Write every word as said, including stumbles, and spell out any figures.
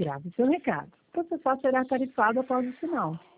Grave seu recado. O processado será tarifado após o sinal.